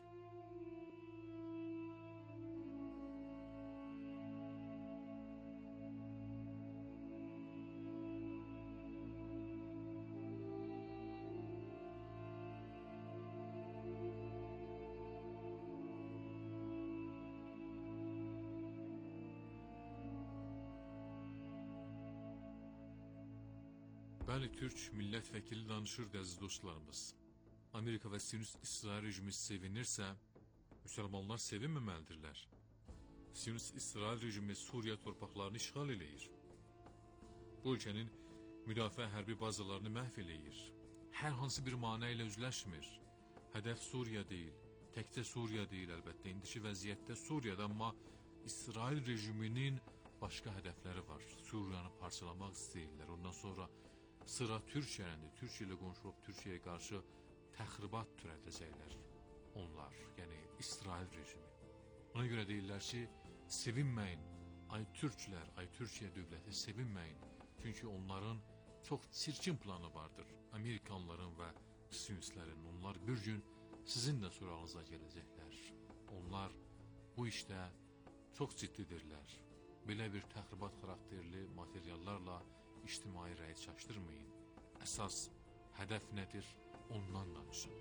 Bəli, Türk millət vəkili danışır, əziz dostlarımız. Amerika və Siyonist İsrail rejimi sevinirsə, müsəlmanlar sevinməməlidirlər. Siyonist İsrail rejimi Suriya torpaqlarını işğal eləyir. Bu ölkənin müdafiə hərbi bazalarını məhv eləyir. Hər hansı bir manə ilə üzləşmir. Hədəf Suriya deyil, təkcə Suriya deyil əlbəttə. İndiki vəziyyətdə Suriyada, amma İsrail rejiminin başqa hədəfləri var. Suriyanı parçalamaq istəyirlər. Ondan sonra sıra Türkiyənin, Türkiyə ilə qonşu olub Türkiyəyə qarşı təxribat törədəcəklər. Onlar, yəni İsrail rejimi. Ona görə deyirlər ki, sevinməyin, ay Türklər, ay Türkiyə dövləti sevinməyin. Çünki onların çox çirkin planı vardır. Amerikanların və Siyonistlərin. Onlar bir gün sizin də sorağınıza gələcəklər. Onlar bu işdə çox ciddidirlər. Belə bir təxribat xarakterli materiallarla ictimai rəyi çaşdırmayın. Əsas hədəf nədir? Ondan danışın.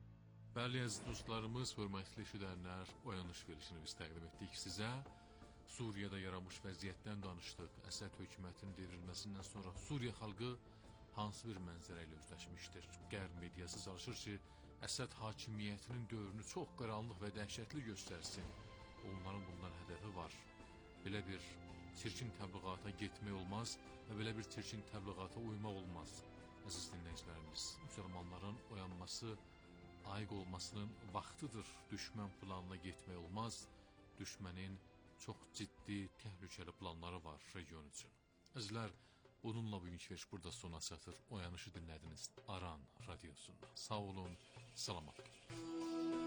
Bəli, əziz dostlarımız, hörmətli eşidənlər, oyanış verilişini biz təqdim etdik sizə. Suriyada yaranmış vəziyyətdən danışdıq. Əsəd hökumətinin devrilməsindən sonra Suriya xalqı hansı bir mənzərə ilə üzləşmişdir? Qərb mediası çalışır ki, Əsəd hakimiyyətinin dövrünü çox qaranlıq və dəhşətli göstərsin. Onların bundan hədəfi var. Belə bir çirkin təbliğata getmək olmaz və belə bir çirkin təbliğata uymaq olmaz. Əziz dinləyicilərimiz, müsəlmanların oyanması, ayıq olmasının vaxtıdır. Düşmən planına getmək olmaz. Düşmənin çox ciddi, təhlükəli planları var region üçün. Əzizlər, bununla bugünkü veriş burada sona çatır. Oyanışı dinlədiniz Aran Radiosu'nda. Sağ olun, salamat olun.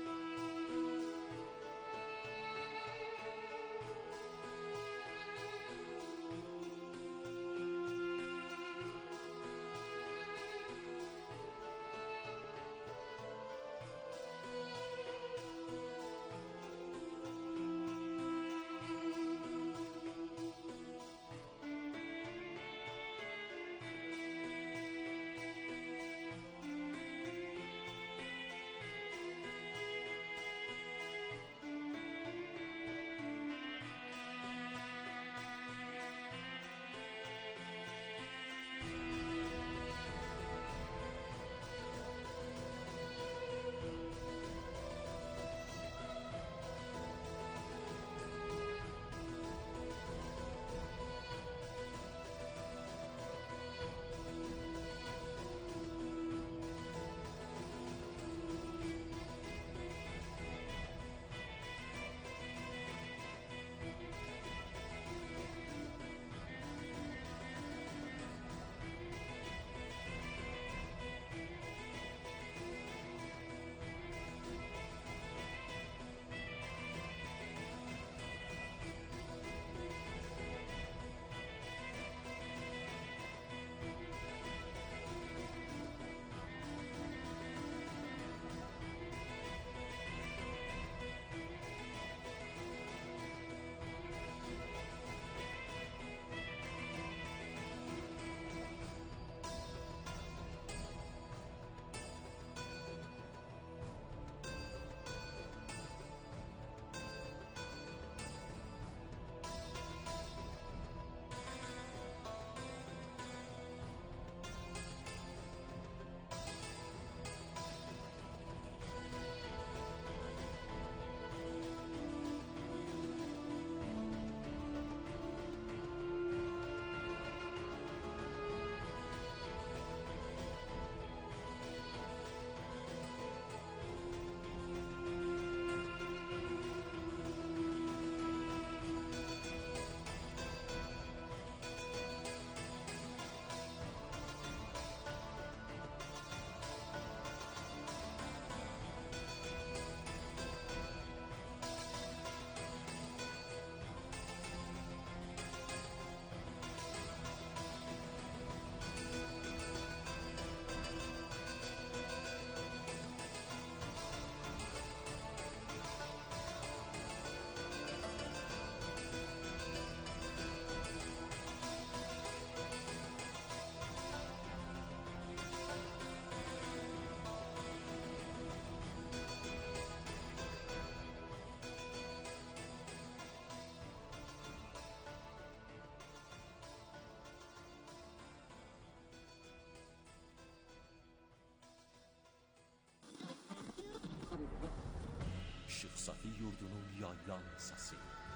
Işıq Safi yurdunun yaylan səsi,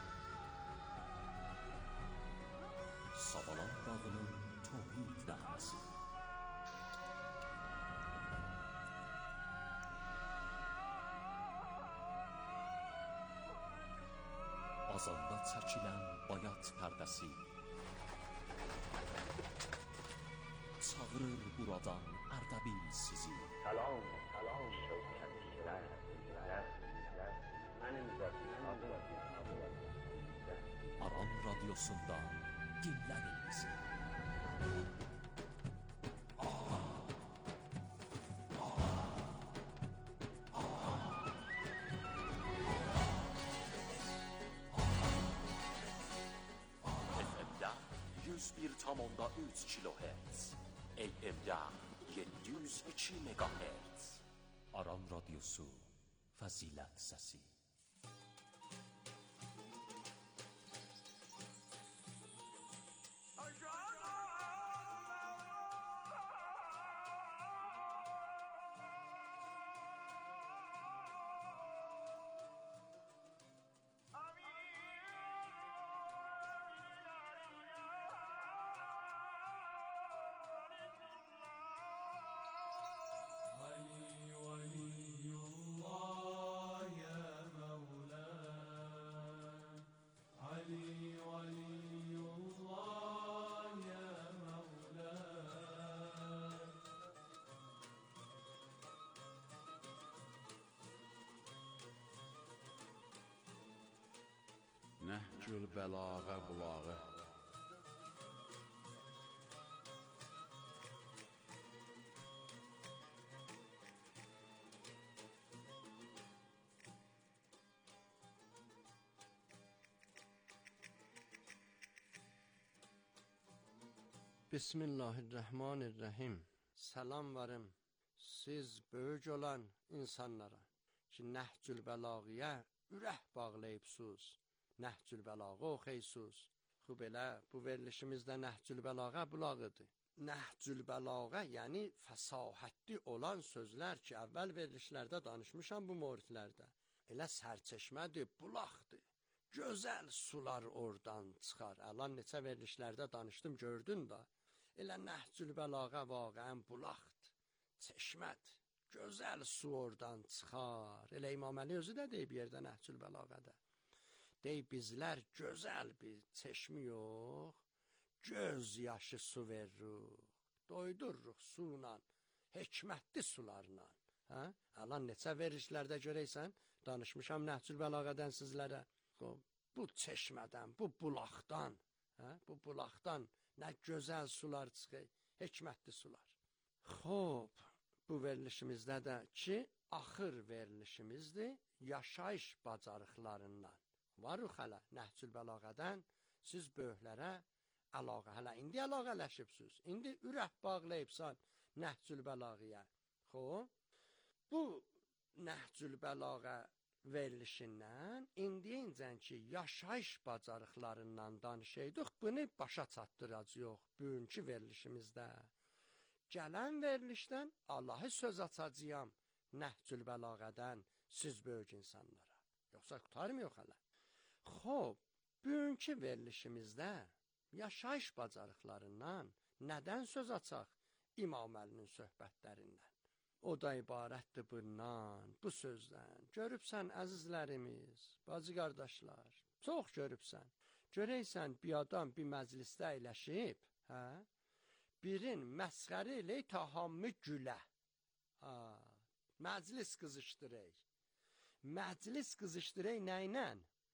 Savalan dağının tohid nəğməsi, Azanda çəkilən bayat pərdəsi, çağırır buradan Ərdəbil sizi. Salam, salam şövkətliklər, mənim zəfim adım. Aran Radiosu'nda dinləyin bizi. F M'də yüz bir tam onda üç kilohertz, A M'də yeddi yüz iki megahertz. Aran Radiosu, fəzilət səsi. Nəhcül bəlağa bulağı. Bismillahirrahmanirrahim. Salam varım siz böyük olan insanlara ki Nəhcül bəlağıya ürək bağlayıbsınız. Nəhcül bəlağı oxuyursunuz. Xub elə bu verilişimizdə Nəhcül bəlağa bulağıdır. Nəhcül bəlağa yəni fəsahətli olan sözlər ki əvvəl verilişlərdə danışmışam bu moridlərdə. Elə sərçeşmədir, bulaqdır. Gözəl sular oradan çıxar. Əlan neçə verilişlərdə danışdım gördün da. Elə Nəhcül bəlağa vaqəən bulaqdır, çeşmədir, gözəl su oradan çıxar. Elə İmam Əli özü də deyib yerdə Nəhcül bəlağədə. Deyib bizlər gözəl bir çeşmi yox, göz yaşı su veririk, doydururuq suyla, hikmətli sularla. Hə? Əlan neçə verilişlərdə görəysən, danışmışam Nəhcül bəlağədən sizlərə. Bu çeşmədən, bu bulaqdan, hə? Bu bulaqdan nə gözəl sular çıxır, hikmətli sular. Xob, bu verilişimizdə də ki, axır verilişimizdir, yaşayış bacarıqlarından. Varıq hələ, Nəhcül bəlağədən siz böyüklərə əlaqə, hələ indi əlaqələşibsiniz, indi ürək bağlayıbsan Nəhcül bəlağıya. Xob, bu Nəhcül bəlağa verilişindən indiyincən ki, yaşayış bacarıqlarından danışaydıq, bunu başa çatdıracaq bugünkü verilişimizdə. Gələn verilişdən Allahı söz açacağım Nəhcül bəlağədən siz böyük insanlara. Yoxsa qutarmıyor hələ. Xob, bugünkü verilişimizdə yaşayış bacarıqlarından nədən söz açaq? İmam Əlinin söhbətlərindən. O da ibarətdir bundan, bu sözdən. Görübsən əzizlərimiz, bacı qardaşlar, çox görübsən. Görəysən bir adam bir məclisdə əyləşib, hə? Birin məsxəri elə ta hamı gülə. Ha, məclis qızışdırək. Məclis qızışdırək nə ilə?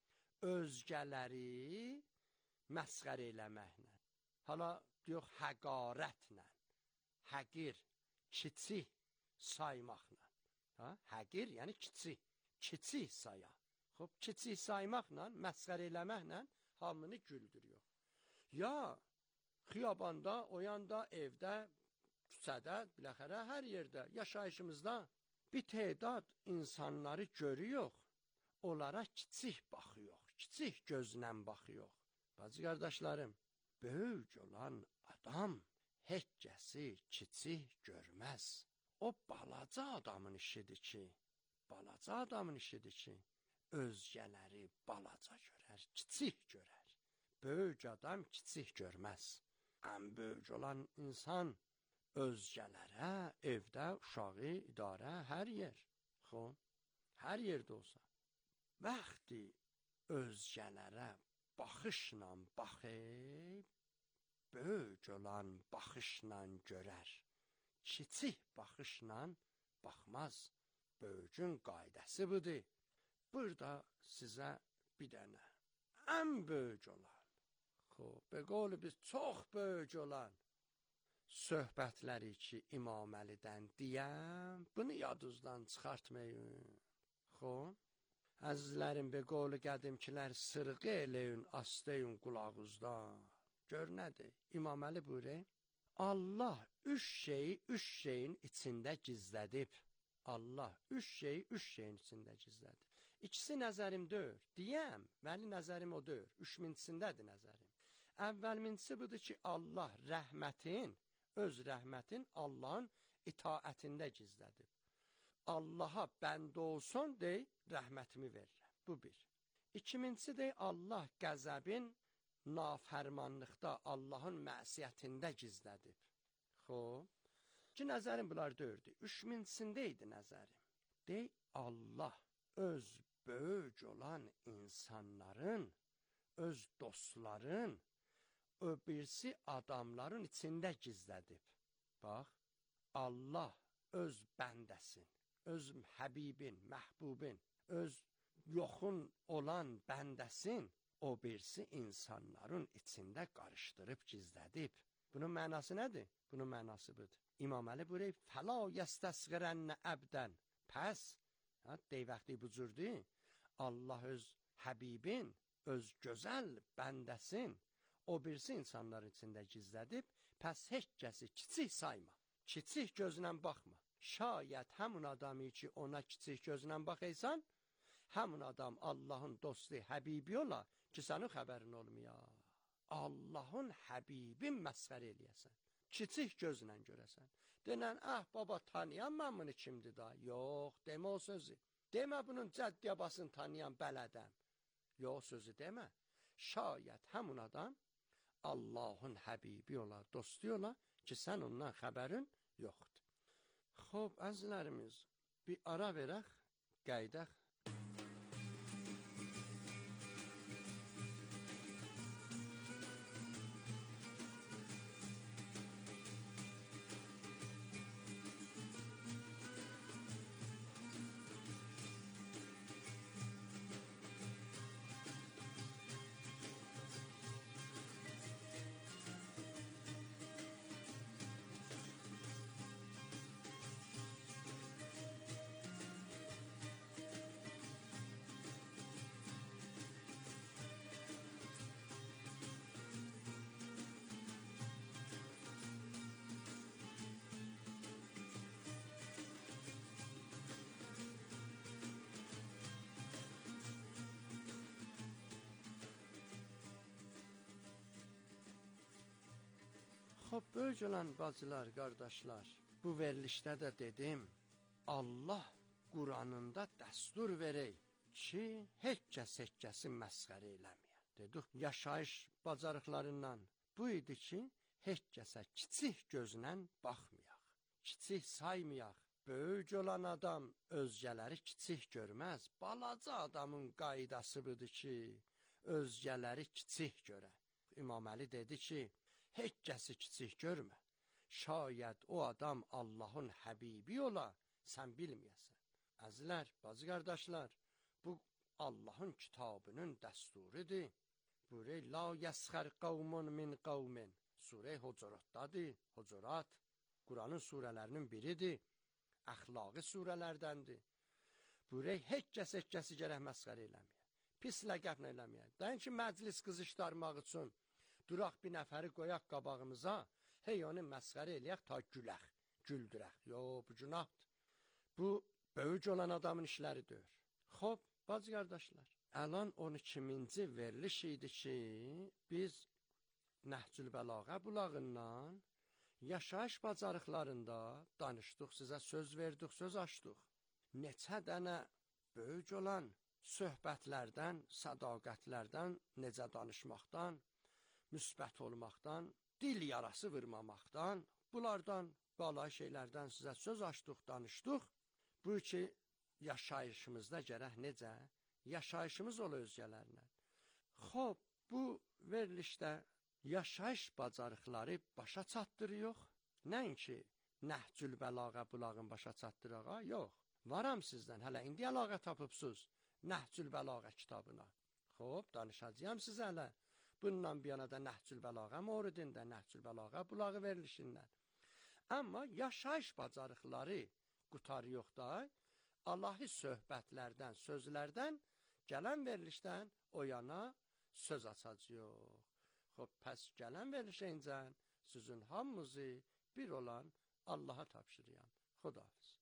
Özgələri məsxəri eləməklə. Hala diyor həqarətlə, həqir, kiçik saymaqla. Ha? Həqir, yəni kiçik, kiçik saya. Xob, kiçik saymaqla, məsxər eləməklə hamını güldürüyor. Ya xiyabanda, o yanda, evdə, küçədə, biləxərə, hər yerdə, yaşayışımızda bir tədad insanları görüyor, onlara kiçik baxıyor, kiçik gözlə baxıyor. Bacı qardaşlarım, böyük olan adam heç kəsi kiçik görməz. O balaca adamın işidir ki, balaca adamın işidir ki, özgələri balaca görər, kiçik görər. Böyük adam kiçik görməz. Ən böyük olan insan özgələrə, evdə, uşağı, idarə, hər yer. Xo, hər yerdə olsa. Vaxtı özgələrə baxışla baxıb, böyük olan baxışla görər. Kiçik baxışla baxmaz. Böyükün qaydası budur. Burada sizə bir dənə ən böyük olan, xob, bəqolı biz çox böyük olan söhbətləri ki, İmam Əlidən deyəm, bunu yadınızdan çıxartmayın. Xob, əzizlərim, bəqolı qədimkilər sırğı eləyin, astayın qulağınızdan. Gör nədir? İmam Əli buyurur, Allah üç şeyi üç şeyin içində gizlədib. Allah üç şeyi üç şeyin içində gizlədib. İkisi nəzərimdür. Deyəm, məli nəzərim odur. Üç minçisindədir nəzərim. Əvvəl mincisi budur ki, Allah rəhmətin, öz rəhmətin Allahın itaətində gizlədib. Allaha bəndə olsun dey, rəhmətimi verirəm. Bu bir. İkincisi dey, Allah qəzəbin nafərmanlıqda, Allahın məsiyyətində gizlədib. Xob, ki, nəzərim bunlar dördür. Üç minçisində idi nəzərim. Dey, Allah öz böyük olan insanların, öz dostların, o birisi adamların içində gizlədib. Bax, Allah öz bəndəsin, öz həbibin, məhbubin, öz yoxun olan bəndəsin o birisi insanların içində qarışdırıb gizlədib. Bunun mənası nədir? Bunun mənası budur. İmam Əli buyuruyor, fəla yəstəsğirənnə əbdən. Pəs, deyvəxti bu cürdür, Allah öz Həbibin, öz gözəl bəndəsin, o birisi insanların içində gizlədib, pəs heç kəsi kiçik sayma, kiçik gözlə baxma. Şayət həmin adamı ki, ona kiçik gözlə baxaysan, həmin adam Allahın dostu, Həbibi ola ki, sənin xəbərin olmuyor. Allahın Həbibin məsxər eləyəsən, kiçik gözlə görəsən. Denən, ah baba tanıyan mən bunu kimdir da? Yox, demə o sözü. Demə bunun cəddiyabasını tanıyan bələdəm. Yox sözü demə. Şayət həmin adam Allahın Həbibi ola, dostu ola ki, sən ondan xəbərin yoxdur. Xob, əzizlərimiz, bir ara verək, qəydək. Xob, böyük olan bacılar, qardaşlar, bu verilişdə də dedim, Allah Quranında dəstur verək ki, heç kəs heç kəsi məsxər eləməyə. Dedik, yaşayış bacarıqlarından bu idi ki, heç kəsə kiçik gözlə baxmayaq, kiçik saymayaq. Böyük olan adam özgələri kiçik görməz. Balaca adamın qaydası budur ki, özgələri kiçik görə. İmam Əli dedi ki, heç kəsi kiçik görmə. Şayət o adam Allahın Həbibi ola, sən bilməyəsən. Əzizlər, bacı qardaşlar, bu Allahın kitabının dəsturudur. Buyuruyor, la yəsxər qavmun min qavmin. Surə Hucuratdadır, Hucurat, Quranın surələrinin biridir, əxlaqi surələrdəndir. Buyuruyor, heç kəs heç kəsi gərək məsxər eləməyə, pis ləqəblə eləməyə. Dəyin ki, məclis qızışdırmaq üçün duraq bir nəfəri qoyaq qabağımıza, hey onu məsxərə eləyək ta gülək, güldürək. Yox, bu günahdır. Bu, böyük olan adamın işləri deyir. Xob, bacı qardaşlar, əlan on ikinci veriliş idi ki, biz Nəhcül Bəlağə bulağından yaşayış bacarıqlarında danışdıq, sizə söz verdik, söz açdıq. Neçə dənə böyük olan söhbətlərdən, sədaqətlərdən, necə danışmaqdan, müsbət olmaqdan, dil yarası vurmamaqdan, bunlardan, balay şeylərdən sizə söz açdıq, danışdıq. Bu ki, yaşayışımızda gərək necə? Yaşayışımız ol özgələrlə. Xob, bu verilişdə yaşayış bacarıqları başa çatdırıyor. Nəinki Nəhcül Bəlağə bulağın başa çatdırağa, yox. Varam sizdən, hələ indi əlaqə tapıbsınız Nəhcül Bəlağə kitabına. Xob, danışacağım sizə hələ. Bundan bir yana da Nəhcül Bəlağə mövridində, Nəhcül Bəlağə bulağı verilişindən. Amma yaşayış bacarıqları qutarıyor da, Allahi söhbətlərdən, sözlərdən, gələn verilişdən o yana söz açacaq. Xob, pəs gələn verilişindən sizin hamınızı bir olan Allaha tapşırıyam. Xudahafiz.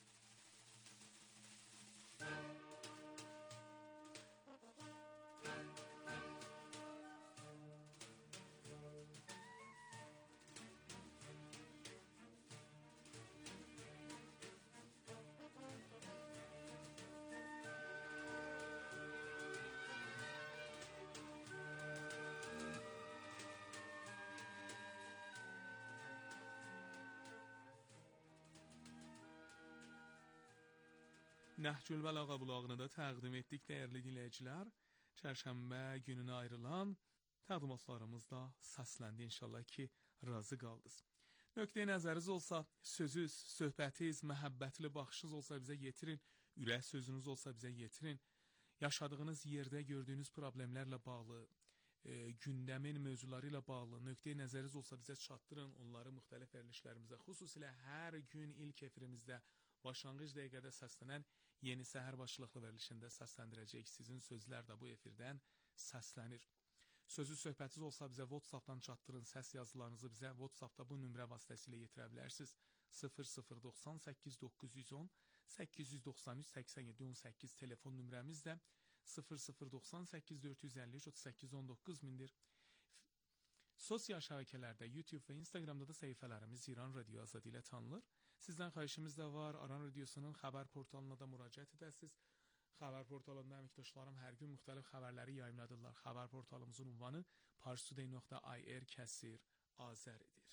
Nəhcül Bəlağə bulağını da təqdim etdik, dəyərli dinləyicilər. Çərşənbə gününə ayrılan təqdimatlarımız da səsləndi, inşallah ki, razı qaldınız. Nöqtəyə nəzəriniz olsa, sözünüz, söhbətiniz, məhəbbətli baxışınız olsa bizə yetirin, ürək sözünüz olsa bizə yetirin. yaşadığınız yerdə gördüyünüz problemlərlə bağlı, e, gündəmin mövzuları ilə bağlı nöqteyi nəzəriniz olsa bizə çatdırın, onları müxtəlif verilişlərimizdə, xüsusilə hər gün ilk efirimizdə başlanğıc dəqiqədə səslənən Yeni Səhər başlıqlı verilişində səsləndirəcək. Sizin sözlər də bu efirdən səslənir. Sözü söhbətiniz olsa bizə WhatsApp-dan çatdırın, səs yazılarınızı bizə WhatsApp-da bu nömrə vasitəsilə yetirə bilərsiniz. sıfır sıfır doxsan səkkiz doqquz yüz on səkkiz yüz doxsan üç səksən yeddi on səkkiz telefon nömrəmiz də sıfır sıfır doxsan səkkiz dörd yüz əlli üç otuz səkkiz on doqquz mindir. Sosial şəbəkələrdə, YouTube və Instagramda da səhifələrimiz İran Radio Azadi ilə tanınır. Sizdən xahişimiz də var, Aran Radiosunun xəbər portalına da müraciət edəsiniz. Xəbər portalında əməkdaşlarım hər gün müxtəlif xəbərləri yayımladırlar. Xəbər portalımızın ünvanı parstoday nöqtə ir kəsir azəridir.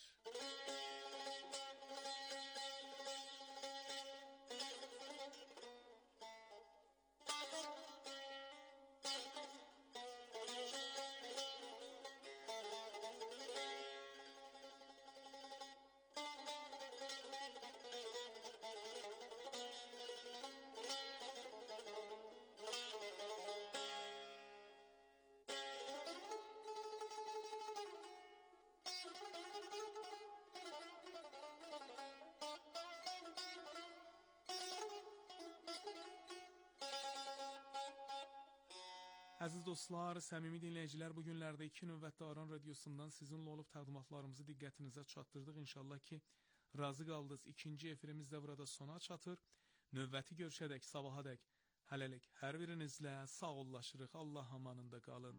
Əziz dostlar, səmimi dinləyicilər, bu günlərdə iki növbətdə Aran Radiosundan sizinlə olub təqdimatlarımızı diqqətinizə çatdırdıq. İnşallah ki, razı qaldınız. İkinci efirimiz də burada sona çatır. Növbəti görüşədək, sabahadək, hələlik hər birinizlə sağollaşırıq. Allah amanında qalın.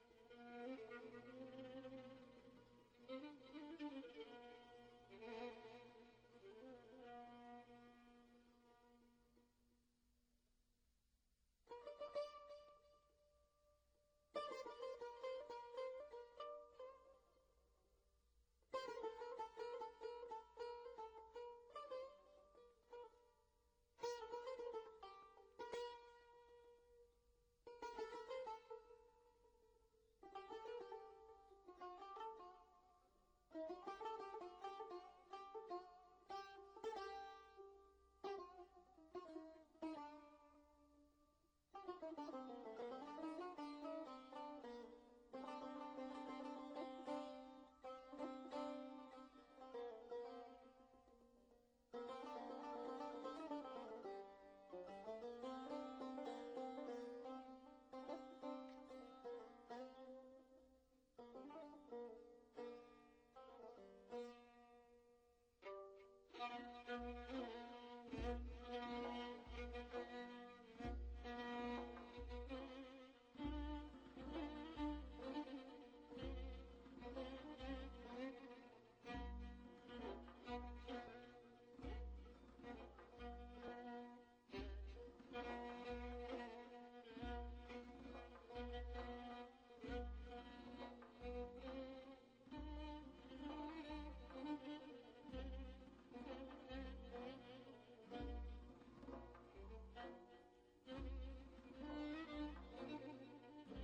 Thank you.